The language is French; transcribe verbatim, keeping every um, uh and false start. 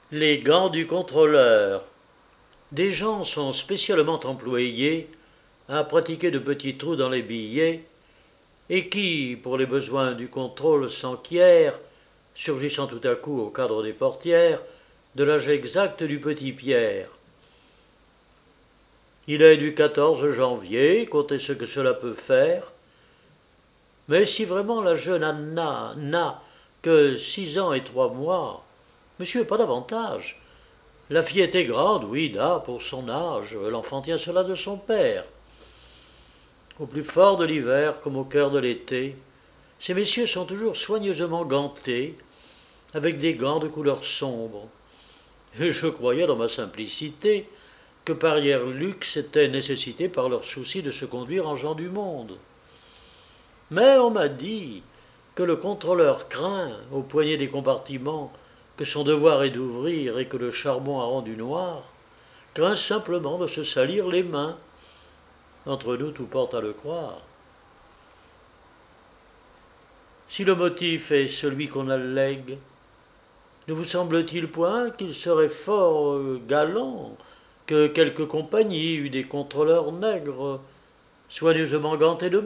Les gants du contrôleur. Des gens sont spécialement employés à pratiquer de petits trous dans les billets et qui, pour les besoins du contrôle, s'enquièrent, surgissant tout à coup au cadre des portières, de l'âge exact du petit Pierre. Il est du quatorze janvier, comptez ce que cela peut faire. Mais si vraiment la jeune Anna n'a que six ans et trois mois, monsieur, pas davantage. La fille était grande, oui, là, pour son âge, l'enfant tient cela de son père. Au plus fort de l'hiver, comme au cœur de l'été, ces messieurs sont toujours soigneusement gantés, avec des gants de couleur sombre. Et je croyais, dans ma simplicité, que parière luxe était nécessité par leur souci de se conduire en gens du monde. Mais on m'a dit que le contrôleur craint, au poignet des compartiments, que son devoir est d'ouvrir et que le charbon a rendu noir, craint simplement de se salir les mains. Entre nous, tout porte à le croire. Si le motif est celui qu'on allègue, ne vous semble-t-il point qu'il serait fort euh, galant que quelque compagnie eût des contrôleurs nègres, soigneusement gantés de blanc ?